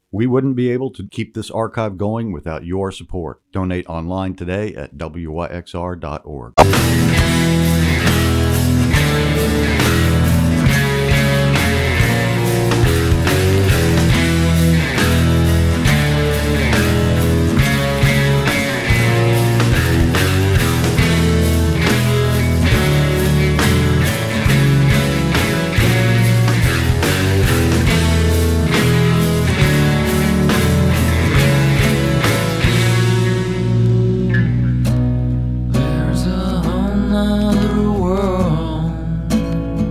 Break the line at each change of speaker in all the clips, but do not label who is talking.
We wouldn't be able to keep this archive going without your support. Donate online today at wyxr.org.
There's a whole nother world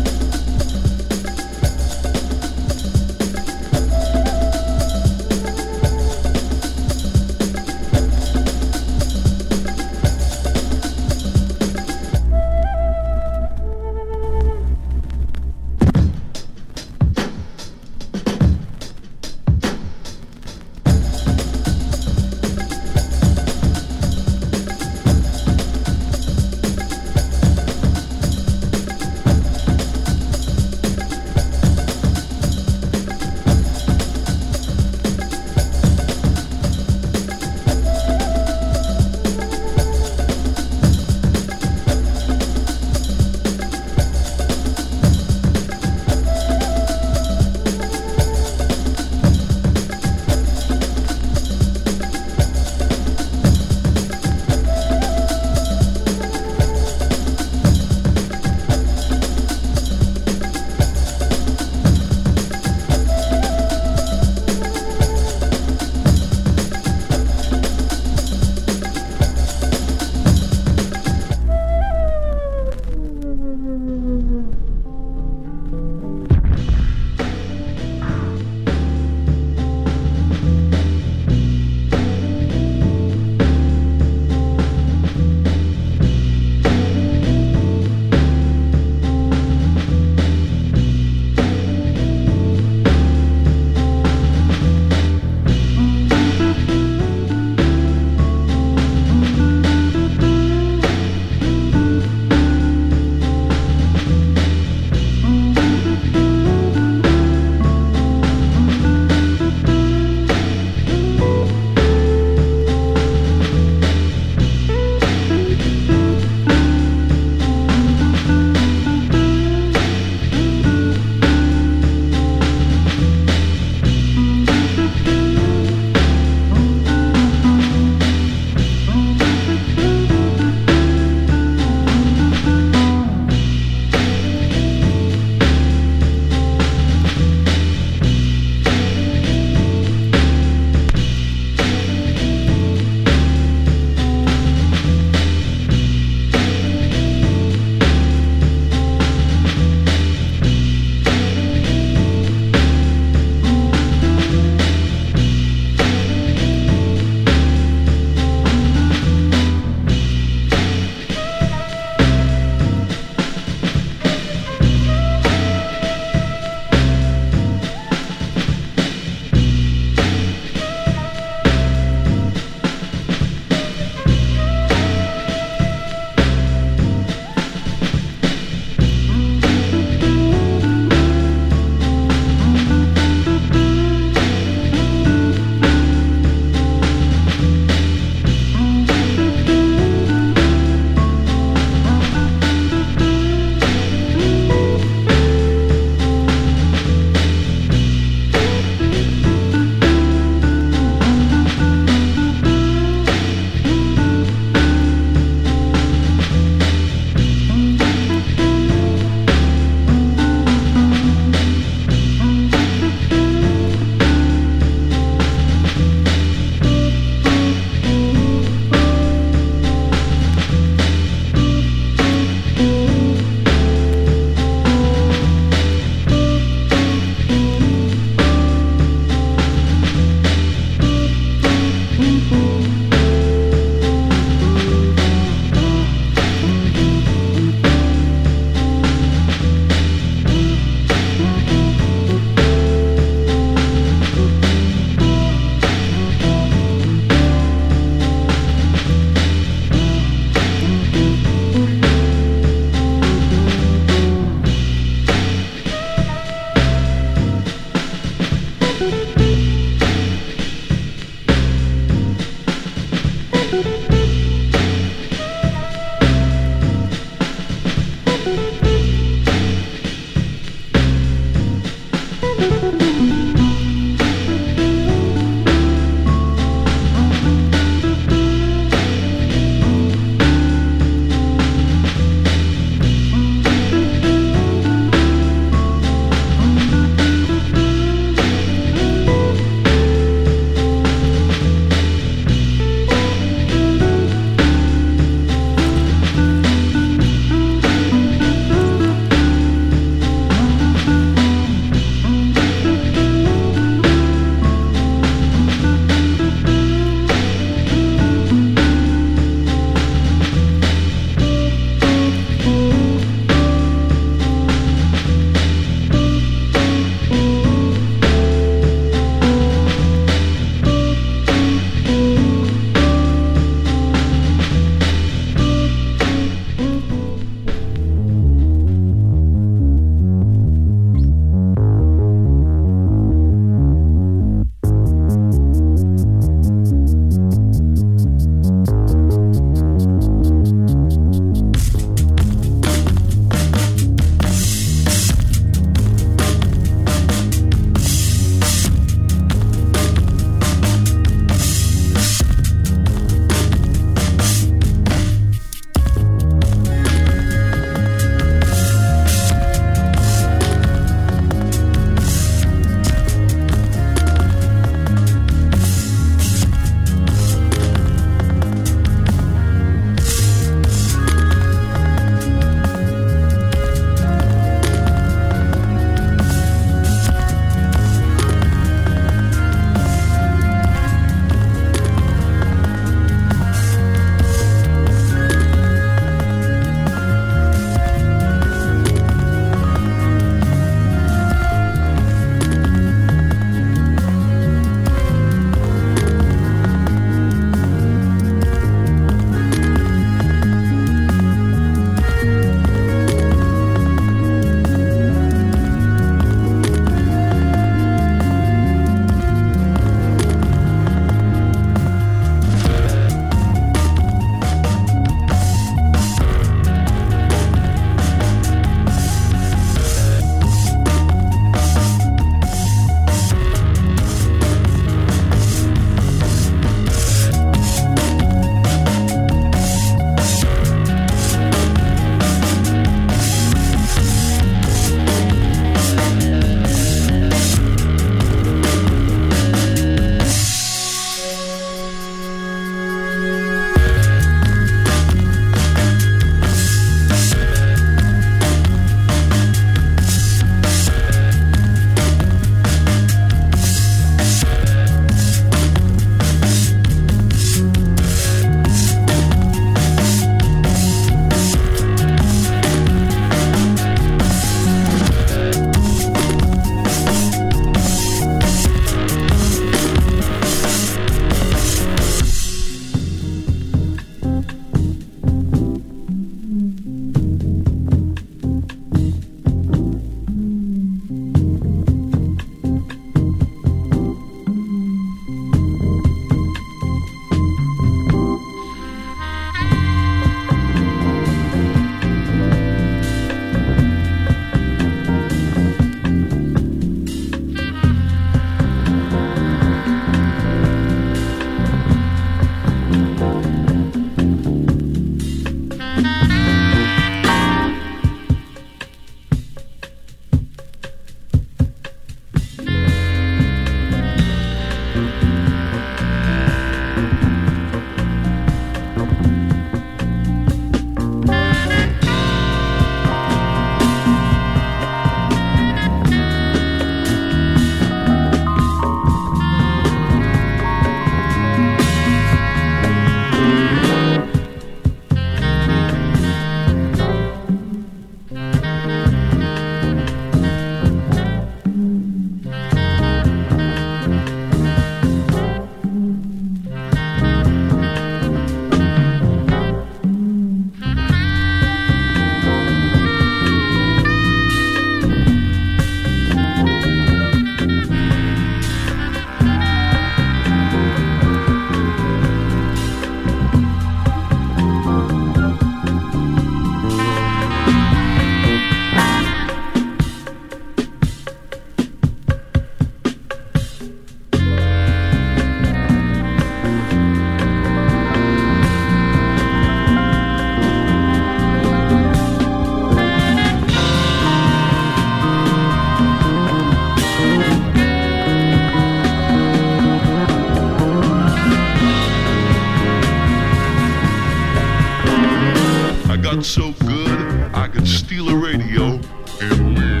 got so good I could steal a radio and win.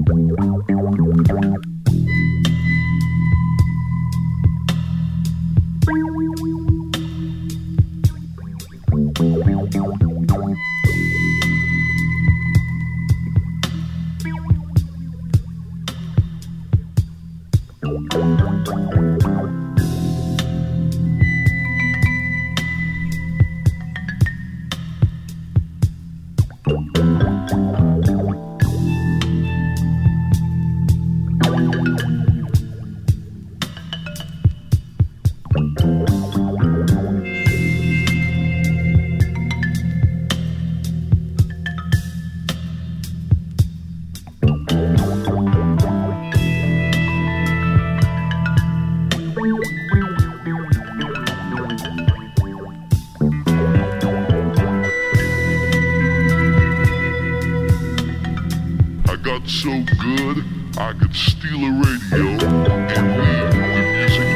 So good, I could steal a radio and leave the music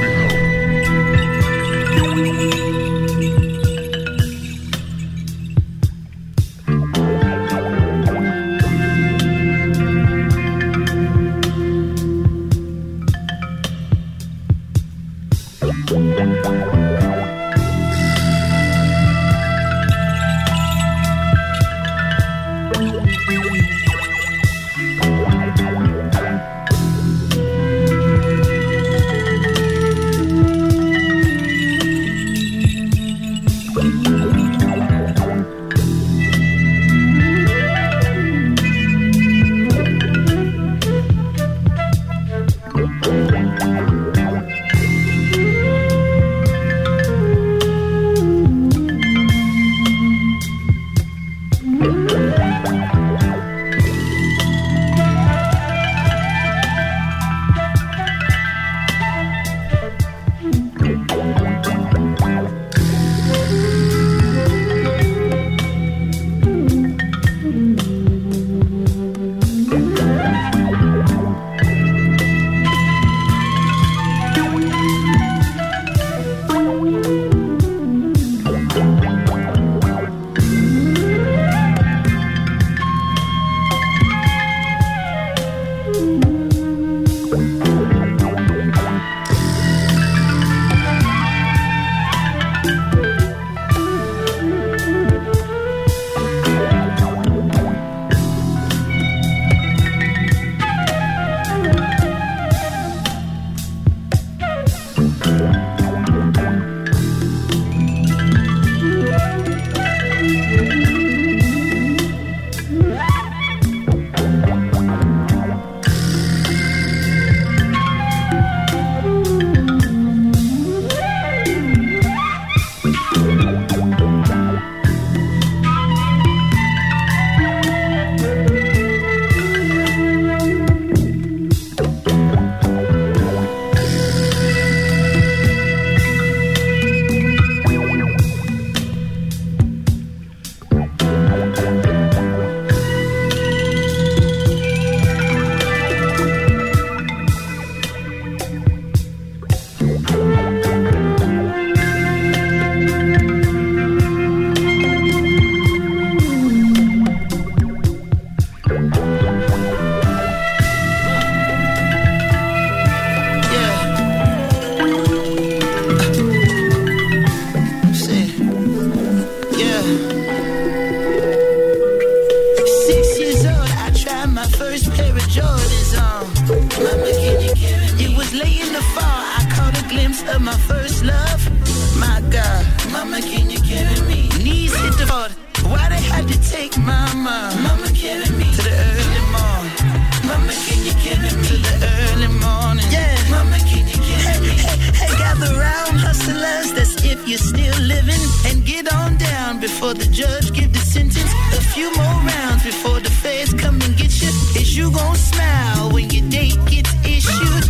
of my first love. My God, mama, can you carry me? Knees hit the floor. Why they had to take mama? Mama, carry me to the early morning. Mama, can you carry me to the early morning? Yeah, mama, can you carry me? Hey, gather round, hustlers, that's if you're still living, and get on down before the judge give the sentence. A few more rounds before the feds come and get you. Is you gon' smile when your date gets issued?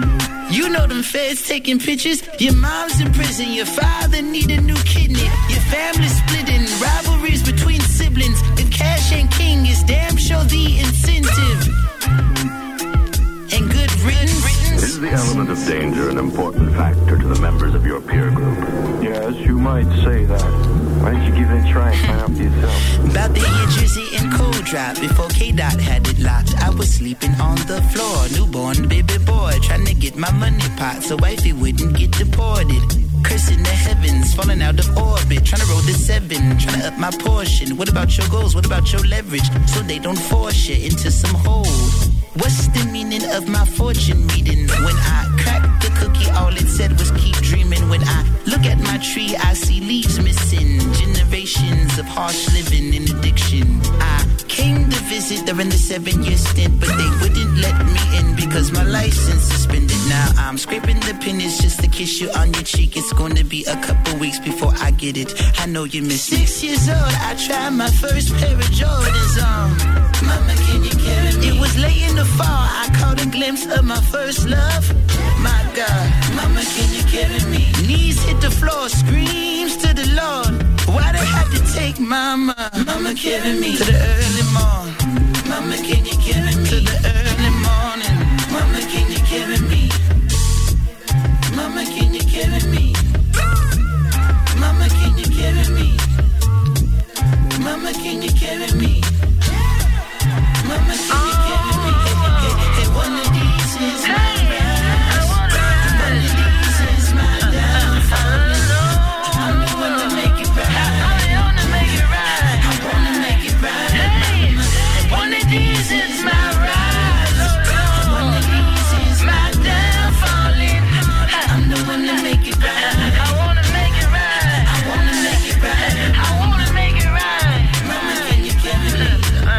You know them feds taking pictures. Your mom's in prison, your father need a new kidney. Your family's splitting, rivalries between siblings. If cash ain't king, it's damn sure the incentive. And good riddance.
Is the element of danger an important factor to the members of your peer group?
Yes, you might say that. Why don't you give it a try and find out for yourself?
About the year Drizzy and Code dropped before K-Dot had it locked. I was sleeping on the floor, newborn baby boy, trying to get my money pot so wifey wouldn't get deported. Cursing the heavens, falling out of orbit, trying to roll the 7, trying to up my portion. What about your goals? What about your leverage? So they don't force you into some hole. What's the meaning of my fortune reading? When I cracked the cookie, all it said was keep dreaming. When I look at my tree, I see leaves missing. Generations of harsh living and addiction. I came to visit during the 7-year stint, but they wouldn't let me in because my license suspended. Now I'm scraping the pennies just to kiss you on your cheek. It's gonna be a couple weeks before I get it. I know you miss it. 6 years old, I tried my first pair of Jordans on. Mama, can you carry me? It was late in the fall, I caught a glimpse of my first love. My God, Mama, can you carry me? Knees hit the floor, screams to the Lord. Why they had to take Mama? Mama, carry me to the early morning. Mama, can you carry me to the early morning? Mama, can you carry me? Mama, can you carry me? Mama, can you carry me? Mama, can you carry me? Mama, can you carry me? Hey, one of these is my rise. One of these is my downfall. I'm the one to make it right. I'm the one to make it right. I wanna make it right. Hey, one of these is my rise. One of these is my downfall. I'm the one to make it right. I wanna make it right. I wanna make it right. I wanna make it right. Mama, can you carry me?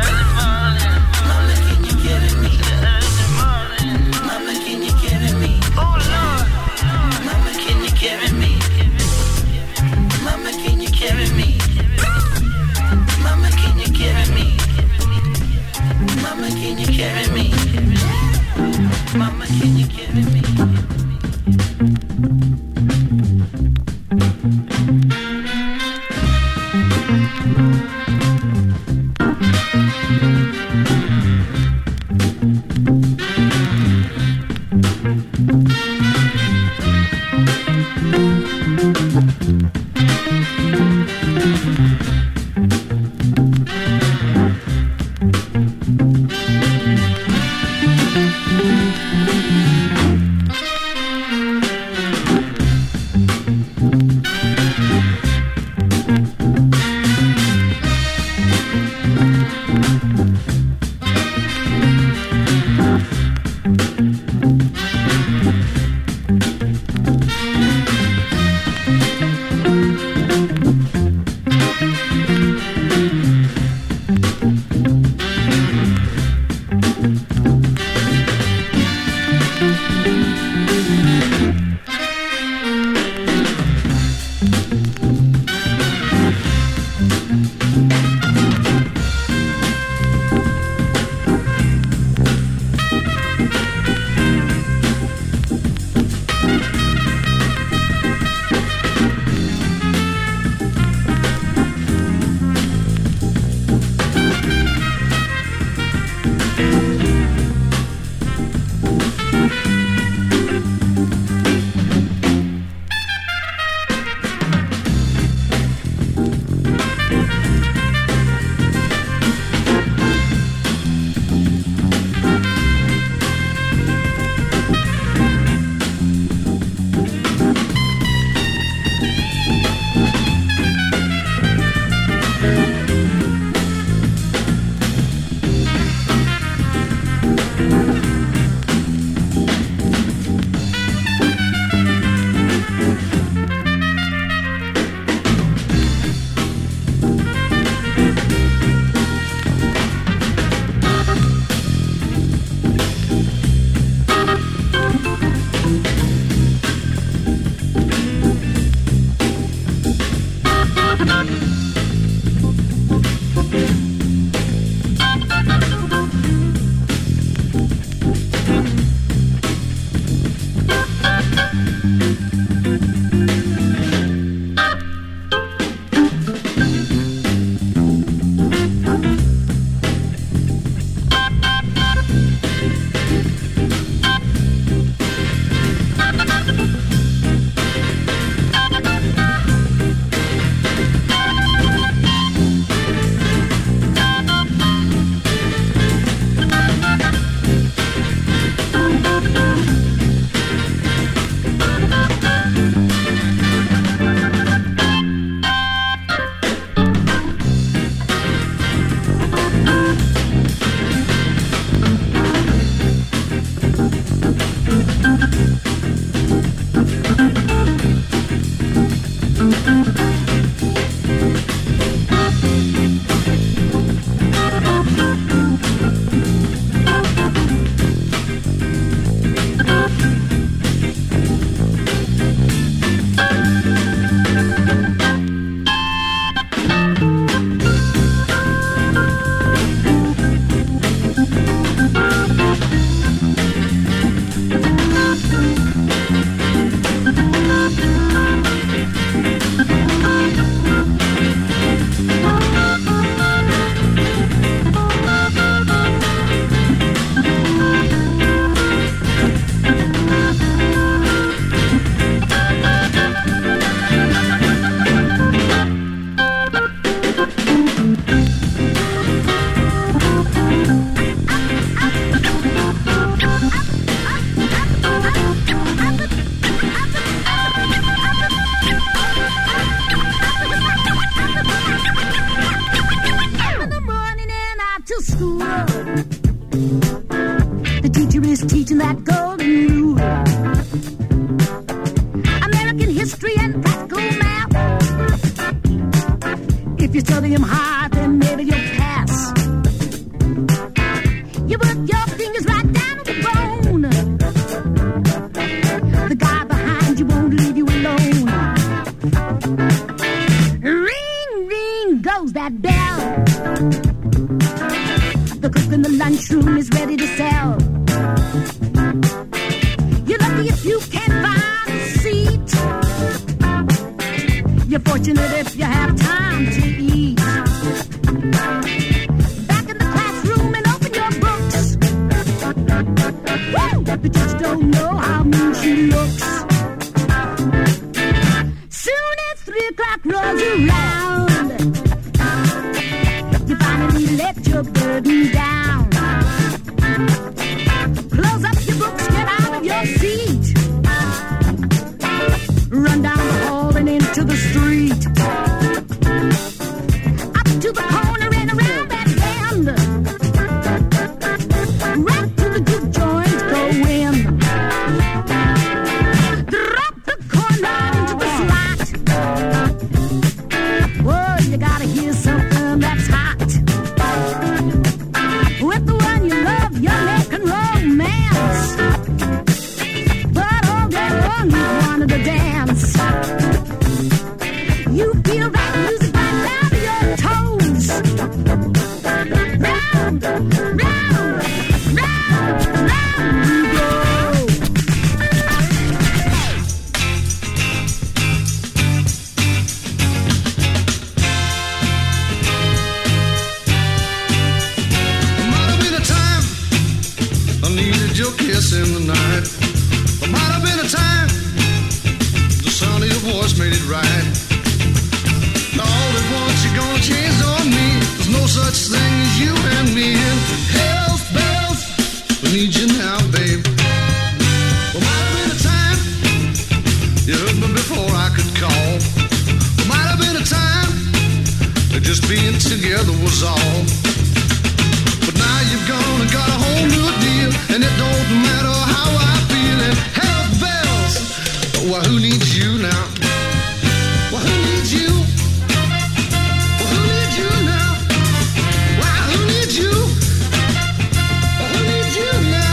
Mama, can you carry me? Mama, can you carry me? Oh Lord, Mama, can you carry me? Mama, can you carry me? Mama, can you carry me? Mama, can you carry me? Mama, can you carry me?
The teacher is teaching that golden rule. American history and practical math. If you study them hard, then maybe you'll pass. You put your fingers right down to the bone. The guy behind you won't leave you alone. Ring, ring goes that bell. The cook in the lunchroom is ready to sell. You're lucky if you can find a seat. You're fortunate if you have time to eat. Back in the classroom and open your books. Woo! You just don't know how mean she looks. Soon as 3 o'clock rolls around, you finally let your burden down. Close up your books, get out of your seat. Run down the hall and into the street. Up to the corner and around that bend. Right to the good joint, go in. Drop the corn right into the slot. Whoa, you gotta hear something that's hot. With the one you love, you're making romance. But all day long you wanted to dance. You feel that music right down to your toes. Round, round, round, round you go.
Might have been a time I needed your kiss in the night. There might have been a time the sound of your voice made it right. All at once you're gonna change on me. There's no such thing as you and me. And health bells, we need you now, babe. There might have been a time you heard me before I could call. There might have been a time that just being together was all. But now you've gone and got a whole new deal, and it don't matter how I feel. And health bells, well, who needs you now? Well, who needs you? Well, who needs you now? Well, who needs you? Well, who needs you now?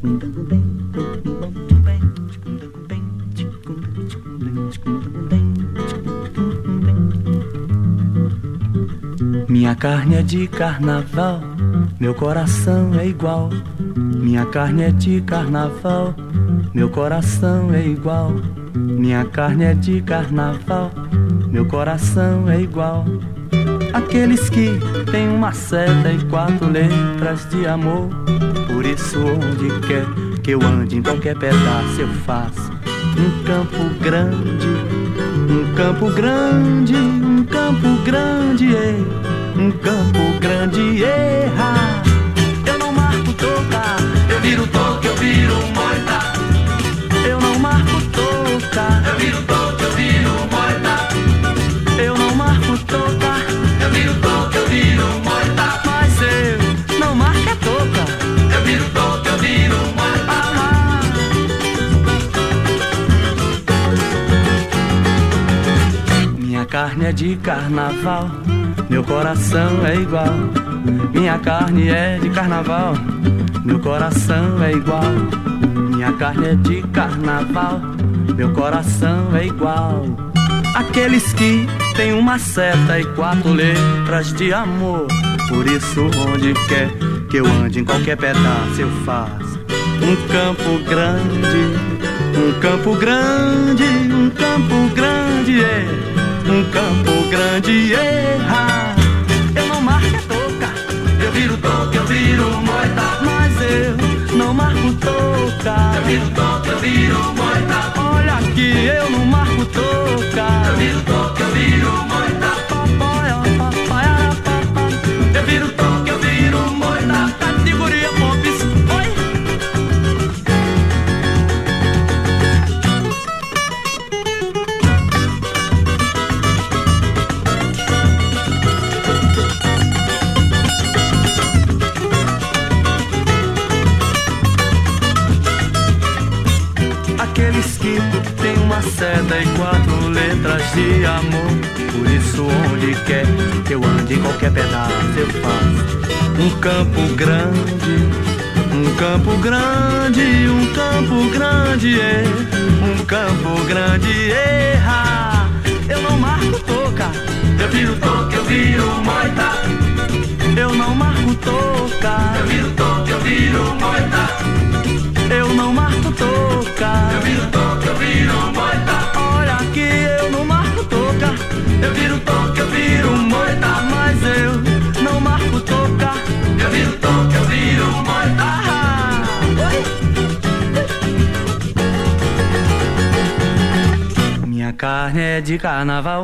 Minha carne é de carnaval, meu coração é igual. Minha carne é de carnaval, meu coração é igual. Minha carne é de carnaval, meu coração é igual. Aqueles que têm uma seta e 4 letras de amor. Por isso onde quer que eu ande, em qualquer pedaço eu faço um campo grande, um campo grande, um campo grande, um campo grande, erra. Eu não marco toca, eu viro toca, eu viro moita. Eu não marco toca, eu viro toca, eu viro moita. Eu não marco toca, eu viro toca, eu viro moita. Mas eu não marco a toca, eu viro toca, eu viro moita. Minha carne é de carnaval, meu coração é igual. Minha carne é de carnaval, meu coração é igual. Minha carne é de carnaval, meu coração é igual. Aqueles que têm uma seta e 4 letras de amor. Por isso onde quer que eu ande, em qualquer pedaço eu faço um campo grande, um campo grande, um campo grande, um campo grande, erra. Eu não marco a toca, eu viro toca, eu viro moita. Mas eu não marco toca, eu viro toca, eu viro moita. Olha aqui, eu não marco toca, eu viro toca, eu viro moita. Eu viro toca, eu viro moita. Categoria Pops, oi. Aqueles que têm uma seta e 4 letras de amor. Por isso onde quer que eu ande, em qualquer pedaço eu faço um campo grande, um campo grande, um campo grande, um campo grande, erra. Eu não marco toca, eu viro toca, eu viro moita. Eu não marco toca, eu viro toca, eu viro moita. Eu não marco toca, eu viro toca, eu viro moita. Olha aqui, eu não marco toca, eu viro toca, eu viro moita. Mas eu não marco toca, eu viro toca, eu viro moita. Minha carne é de carnaval.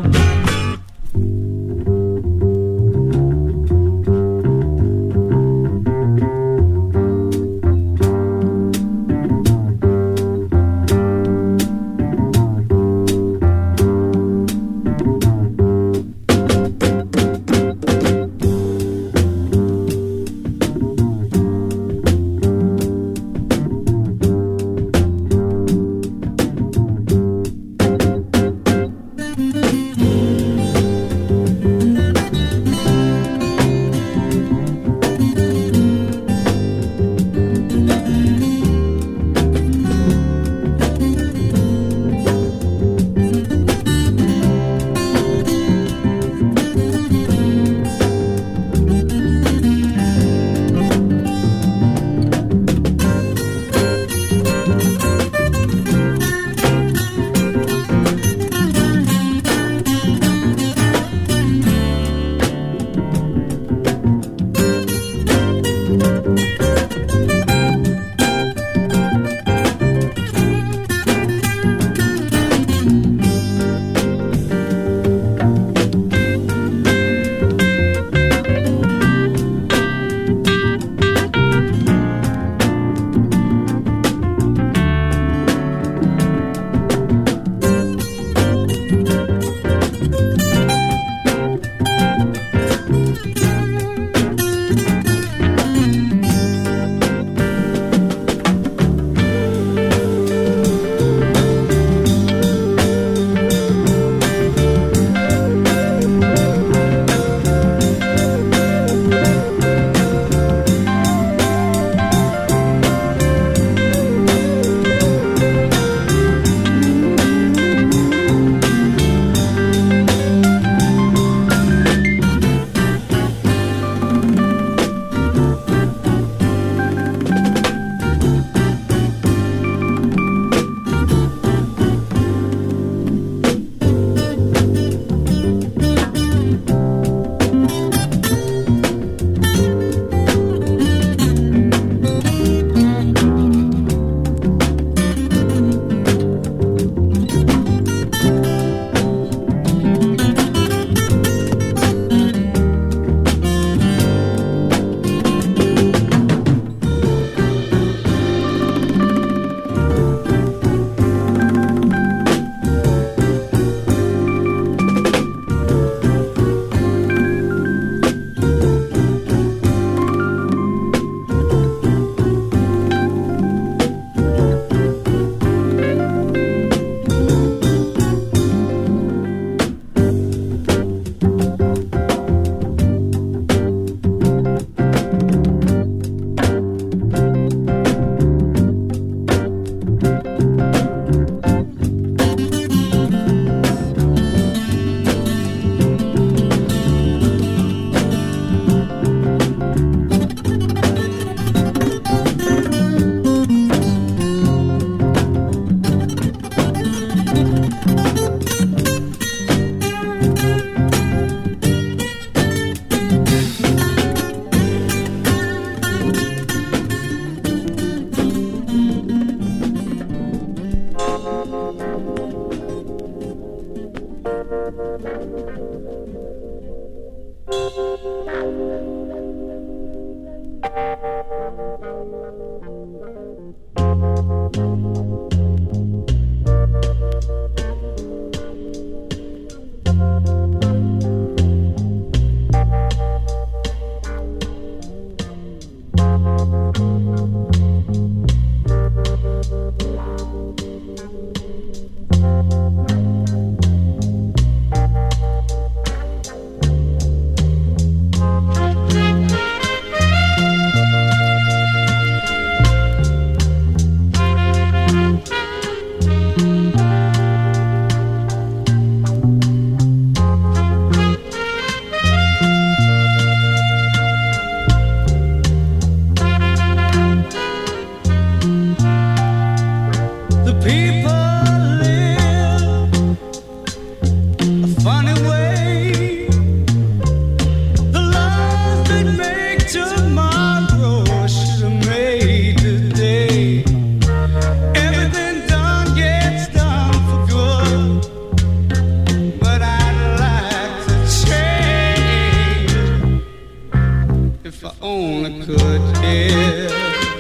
yeah.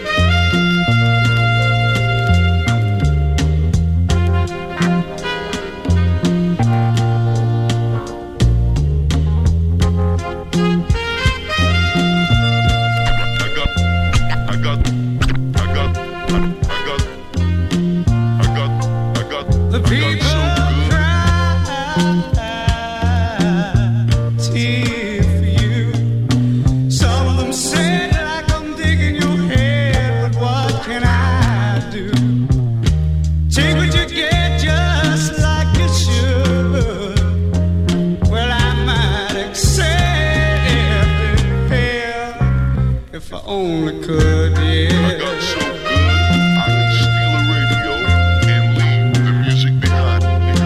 The people cry tears for you. Some of them say like I'm digging your head, but what can I do? Take what you get just like you should. Well, I might accept it if I only could, yeah.
I got so good, I can steal a radio and leave the music behind.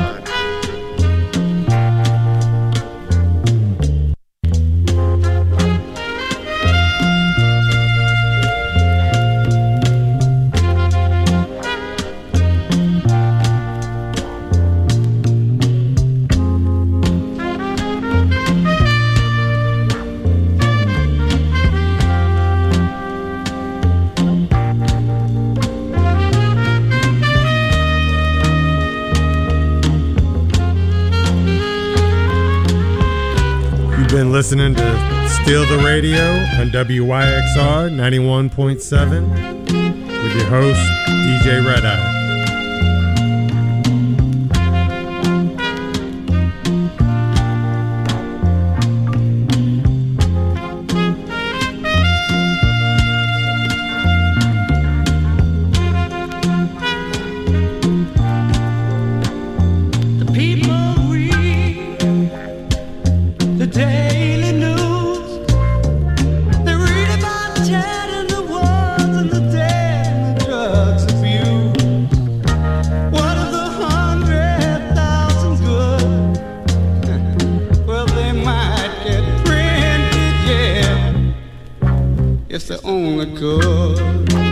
You've been listening to Steal the Radio on WYXR 91.7 with your host, DJ Red Eye.
The people read the daily news. They read about dead in the wars and the dead and the drugs abuse. What of the 100,000 good? Well, they might get printed, yeah, if they only could.